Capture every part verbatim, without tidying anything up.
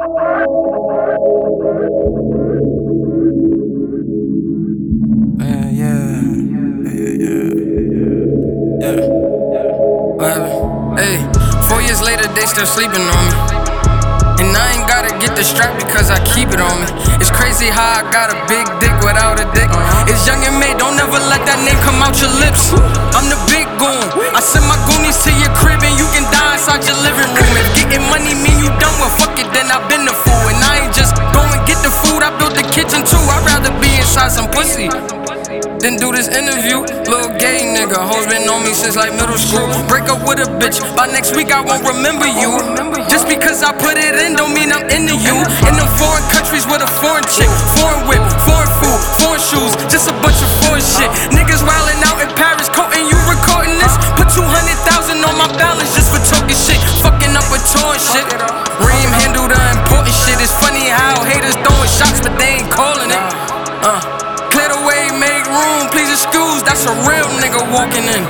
Yeah, yeah, yeah, yeah, yeah. What happened? Hey, four years later, they still sleeping on me. And I ain't gotta get the strap because I keep it on me. It's crazy how I got a big dick without a dick. It's young and made, don't ever let that name come out your lips. I'm the big goon. I send my goonies to your crib and you can die inside your living room. If getting money mean you done, well fuck it, then I've been the fool. And I ain't just go and get the food, I built the kitchen too. I'd rather be inside some pussy then do this interview. Little gay nigga, hoes been on me since like middle school. Break up with a bitch, by next week I won't remember you. Just because I put it in don't mean I'm into you. In them foreign countries with a foreign chick, foreign whip, foreign food, foreign shoes, just a bunch of foreign shit. Niggas wildin' out in Paris, quoting you recording this. Put two hundred thousand on my balance just for talking shit, fucking up with torn shit. Reem handle the important shit. It's funny how haters throwing shots but they ain't calling it. Uh Clear the way, make room, please excuse, that's a real nigga walking in.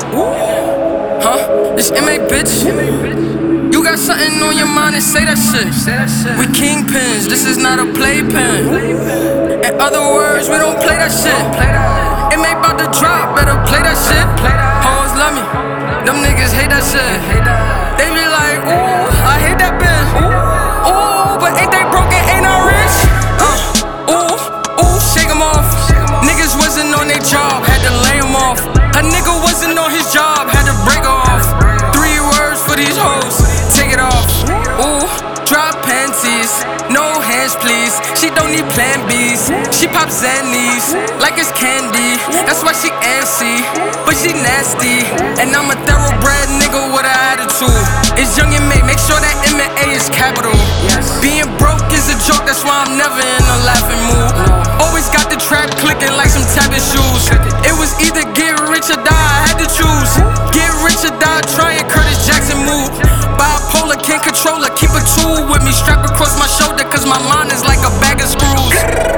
Huh? It's M A, bitch. You got something on your mind and say that shit. We kingpins, this is not a playpen. In other words, we don't play that shit. M A bout to drop, better play that shit. Hoes love me, them niggas hate that shit. They be like, ooh, I hate that bitch. Ooh, but ain't they broken, ain't I rich? Uh, ooh, ooh, shake 'em off. Niggas wasn't on their job, had to lay them off. A nigga wasn't on his job, had to break her off. Three words for these hoes, take it off. Ooh, drop panties, no hands please. She don't need plan B's, she pops Xannies like it's candy. That's why she antsy, but she nasty. And I'm a thoroughbred nigga with an attitude. It's young and made, make sure that M and A is capital. Being broke is a joke, that's why I'm never in a laughing mood. Always got the trap clicking like some tapping shoes. It was either get rich or die, I had to choose. Get rich or die, trying Curtis Jackson move. Bipolar, can't control her, keep a tool with me. Strap across my shoulder cause my mind is like a bag of screws.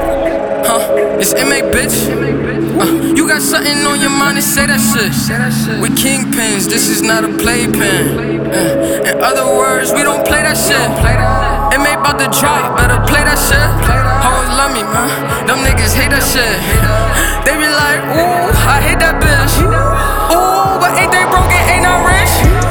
Huh, it's M A, bitch. Uh, you got something on your mind and say that shit. We kingpins, this is not a playpen. Uh, in other words, we don't play that shit. M A bout to drop, better play that shit. Hoes love me, man, them niggas hate that shit. They be like, ooh, I hate that bitch. Ooh, but ain't they broken, ain't I rich?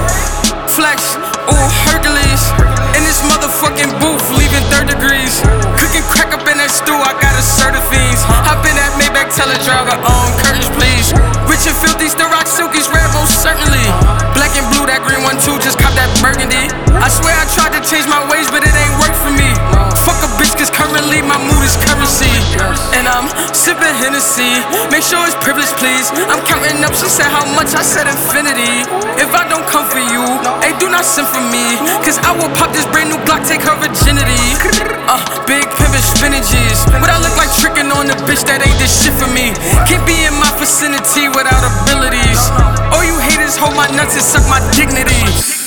Flex, ooh, Hercules. In this motherfucking booth, leaving third degrees. Cooking crack up in that stew, I got a certifies. Hop in that Maybach, tell a driver, um, curtains please. Rich and filthy, still rock silkies, red most certainly. Black and blue, that green one too, just cop that burgundy. I swear I tried to change my ways, but it ain't work for me. Fuck a bitch, cause currently my mood is currency. And I'm sipping Hennessy, make sure it's privilege please. I'm counting up, she said how much, I said infinity. If I don't come for you, hey, do not send for me, cause I will pop this brand new Glock, take her virginity. Uh, big pimpin' spinaches. What I look like tricking on the bitch that ain't this shit for me. Can't be in my vicinity without abilities. All you haters hold my nuts and suck my dignity.